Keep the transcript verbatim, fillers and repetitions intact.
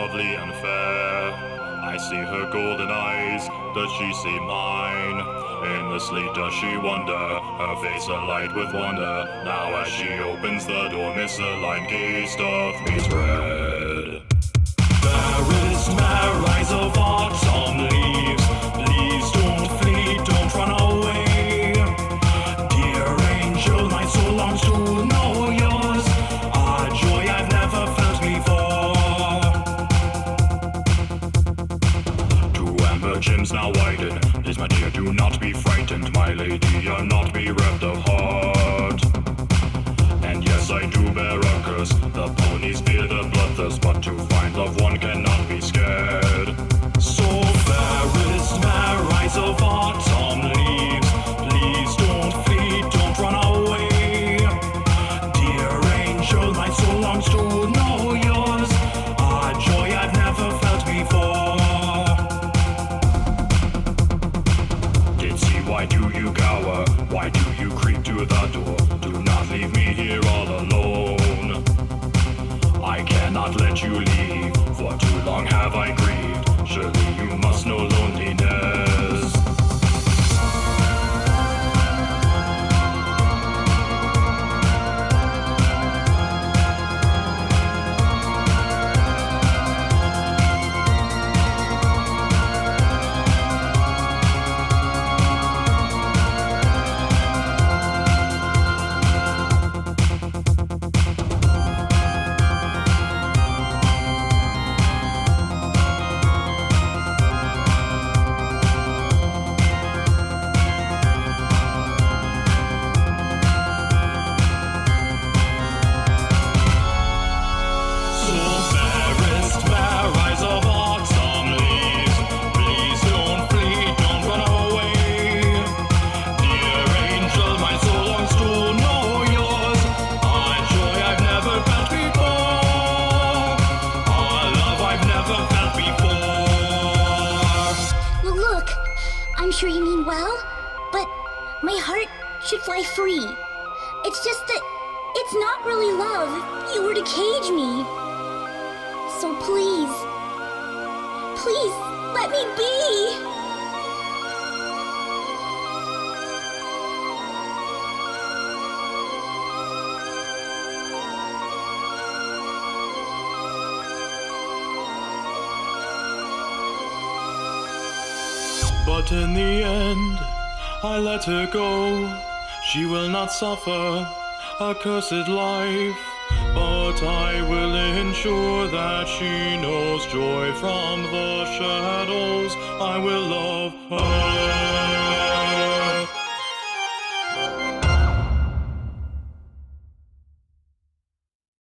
lovely and fair. I see her golden eyes, does she see mine? In the sleep does she wonder, her face alight with wonder. Now as she opens the door, misaligned gaze doth me's red. Fairest mare, rise of autumn leaves, please don't flee, don't run away. Dear angel, my soul longs to know yours, a joy I've never felt before. To amber gems now widen, please my dear do not be frightened, my lady, you're not bereft of heart. And yes, I do bear a curse, the ponies fear the bloodthirst, but to find love one cannot be scared. So fairest mare, rise of autumn leaves, please don't flee, don't run away. Dear angel, my soul longs to know yours, a joy I've never felt before. Did see, why do you cower? Why do you creep to the door? Do not leave me here all alone. I cannot let you leave, for too long have I grieved. Surely you must know loneliness. I'm sure you mean well, but my heart should fly free. It's just that it's not really love if you were to cage me. So please, please let me be. But in the end, I let her go. She will not suffer a cursed life, but I will ensure that she knows joy from the shadows. I will love her.